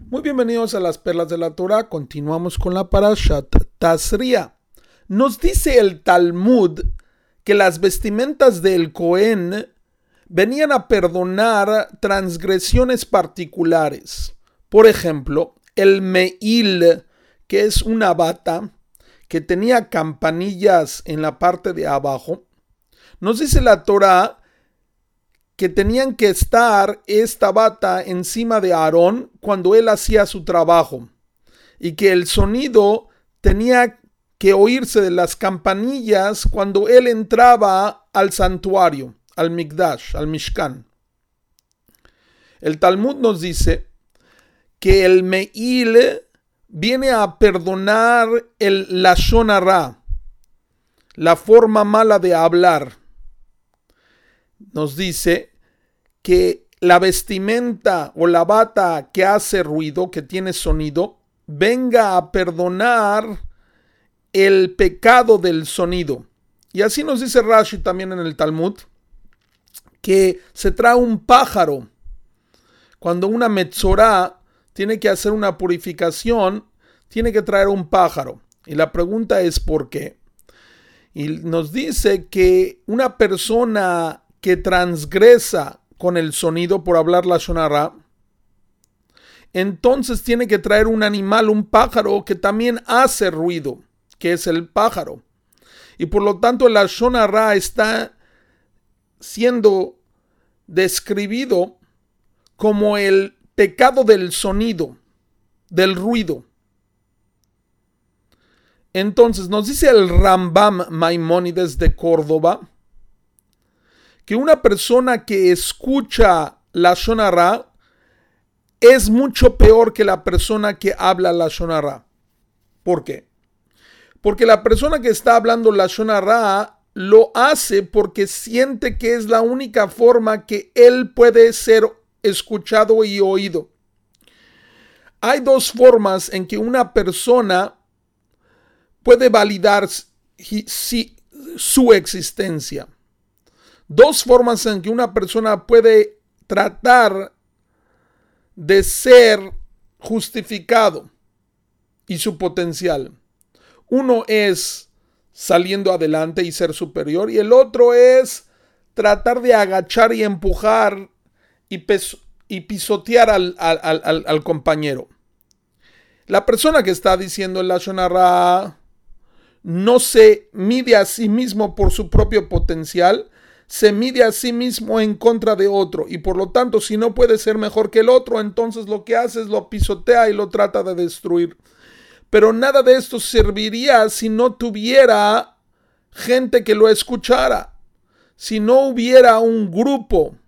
Muy bienvenidos a las perlas de la Torah. Continuamos con la Parashat Tazria. Nos dice el Talmud que las vestimentas del Cohen venían a perdonar transgresiones particulares. Por ejemplo, el Meil, que es una bata que tenía campanillas en la parte de abajo. Nos dice la Torah que tenían que estar esta bata encima de Aarón cuando él hacía su trabajo y que el sonido tenía que oírse de las campanillas cuando él entraba al santuario, al Mikdash, al Mishkan. El Talmud nos dice que el Meil viene a perdonar el Lashon Hara, la forma mala de hablar. Nos dice que la vestimenta o la bata que hace ruido, que tiene sonido, venga a perdonar el pecado del sonido. Y así nos dice Rashi también en el Talmud, que se trae un pájaro. Cuando una metzorá tiene que hacer una purificación, tiene que traer un pájaro. Y la pregunta es ¿por qué? Y nos dice que una persona que transgresa con el sonido por hablar Lashon Hara, entonces tiene que traer un animal, un pájaro que también hace ruido, que es el pájaro. Y por lo tanto el Lashon Hara está siendo describido como el pecado del sonido, del ruido. Entonces nos dice el Rambam Maimónides de Córdoba que una persona que escucha Lashon Hara es mucho peor que la persona que habla Lashon Hara. ¿Por qué? Porque la persona que está hablando Lashon Hara lo hace porque siente que es la única forma que él puede ser escuchado y oído. Hay dos formas en que una persona puede validar su existencia. Dos formas en que una persona puede tratar de ser justificado y su potencial. Uno es saliendo adelante y ser superior, y el otro es tratar de agachar y empujar y pisotear al compañero. La persona que está diciendo el Lashon Hara no se mide a sí mismo por su propio potencial, se mide a sí mismo en contra de otro, y por lo tanto si no puede ser mejor que el otro, entonces lo que hace es lo pisotea y lo trata de destruir. Pero nada de esto serviría si no tuviera gente que lo escuchara, si no hubiera un grupo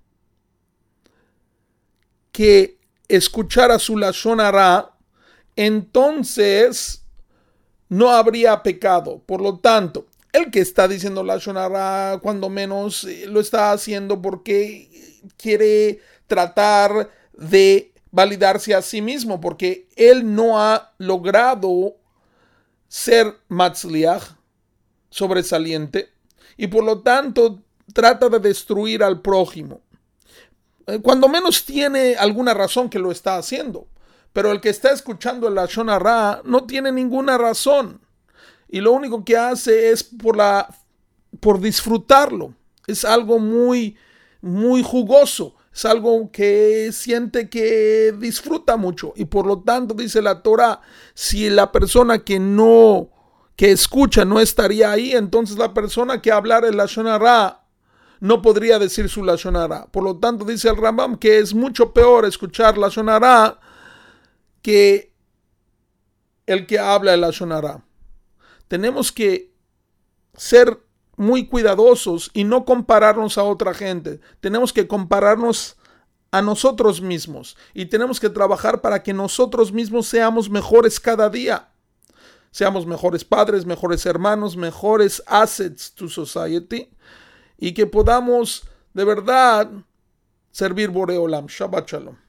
que escuchara su Lashon Hara, entonces no habría pecado. Por lo tanto, el que está diciendo Lashon Hara, cuando menos lo está haciendo porque quiere tratar de validarse a sí mismo, porque él no ha logrado ser matzliach, sobresaliente, y por lo tanto trata de destruir al prójimo. Cuando menos tiene alguna razón que lo está haciendo, pero el que está escuchando el Lashon Hara no tiene ninguna razón. Y lo único que hace es por disfrutarlo. Es algo muy, muy jugoso. Es algo que siente que disfruta mucho. Y por lo tanto, dice la Torah, si la persona que escucha no estaría ahí, entonces la persona que hablara el Lashon Hara no podría decir su Lashon Hara. Por lo tanto, dice el Rambam que es mucho peor escuchar Lashon Hara que el que habla el Lashon Hara. Tenemos que ser muy cuidadosos y no compararnos a otra gente. Tenemos que compararnos a nosotros mismos y tenemos que trabajar para que nosotros mismos seamos mejores cada día. Seamos mejores padres, mejores hermanos, mejores assets to society y que podamos de verdad servir Borei Olam. Shabbat Shalom.